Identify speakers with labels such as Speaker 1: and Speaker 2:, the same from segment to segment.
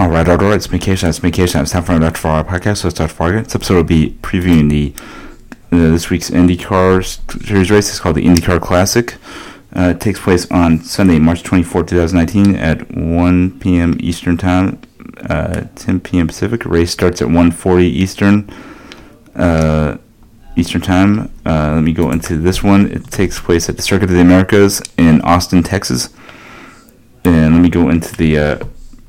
Speaker 1: Alright, it's Vacation. It's time for another our podcast. So let's start for this episode will be previewing this week's IndyCar Series race. It's called the IndyCar Classic. It takes place on Sunday, March 24, 2019 at 1 p.m. Eastern Time, 10 p.m. Pacific. The race starts at 1:40 Eastern Time. Let me go into this one. It takes place at the Circuit of the Americas in Austin, Texas. And let me go into the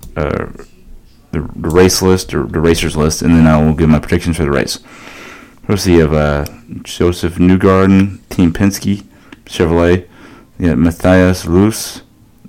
Speaker 1: race list, or the racers list, and then I will give my predictions for the race. First, you have Joseph Newgarden, Team Penske, Chevrolet. You have Matthias Least,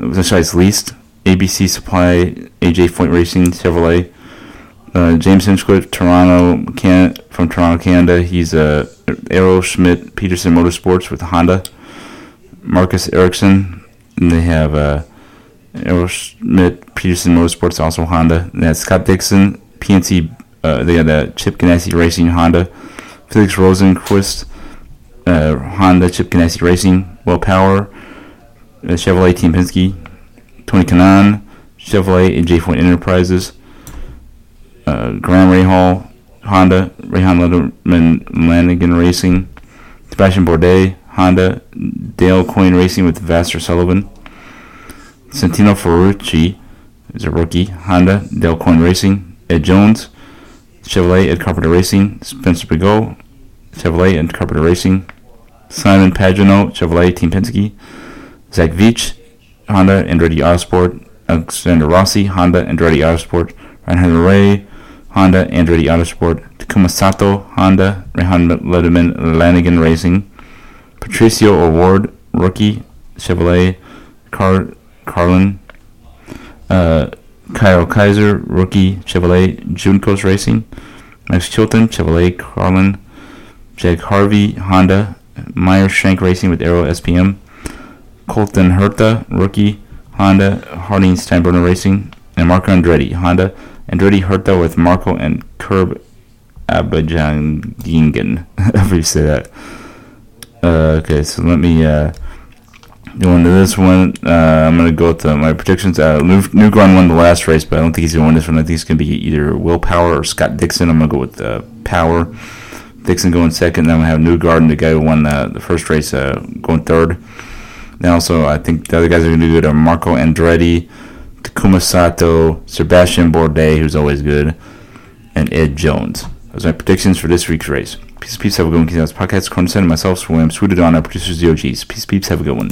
Speaker 1: ABC Supply, AJ Foyt Racing, Chevrolet. James Hinchcliffe, from Toronto, Canada. He's Aero Schmidt Peterson Motorsports with Honda. Marcus Ericsson, and they have Aero Schmidt Peterson Motorsports, also Honda. They have Scott Dixon, PNC. They got Chip Ganassi Racing, Honda. Felix Rosenqvist, Honda, Chip Ganassi Racing. Will Power, Chevrolet, Team Penske. Tony Kanaan, Chevrolet, AJ Foyt Enterprises. Graham Rahal, Honda. Rehan Lanigan Racing. Sebastian Bourdais, Honda. Dale Coyne Racing with Vassar Sullivan. Santino Ferrucci is a rookie, Honda. Dale Coyne Racing. Ed Jones, Chevrolet, Ed Carpenter Racing. Spencer Bigot, Chevrolet, Ed Carpenter Racing. Simon Pagenaud, Chevrolet, Team Penske. Zach Veach, Honda, Andretti Autosport. Alexander Rossi, Honda, Andretti Autosport. Reinhard Ray, Honda, Andretti Autosport. Takuma Sato, Honda, Rehan Lanigan Racing. Patricio O'Ward, rookie, Chevrolet, Carlin. Kyle Kaiser, rookie, Chevrolet, Juncos Racing. Max Chilton, Chevrolet, Carlin. Jack Harvey, Honda. Meyer Shank Racing with Aero SPM. Colton Herta, rookie, Honda. Harding Steinbrenner Racing. And Marco Andretti, Honda. Andretti Herta with Marco and Curb Abadjangingen. However you say that. Okay, so let me go into this one. I'm going to go with my predictions. Newgarden won the last race, but I don't think he's going to win this one. I think it's going to be either Will Power or Scott Dixon. I'm going to go with Power. Dixon going second. Then I'm going to have Newgarden, the guy who won the first race, going third. Then also, I think the other guys are going to do good are Marco Andretti, Takuma Sato, Sebastian Bourdais, who's always good, and Ed Jones. Those are my predictions for this week's race. Peace, have a good one. Podcast, Corn myself, William Sweeted on our producers, the OGs. Peace, have a good one.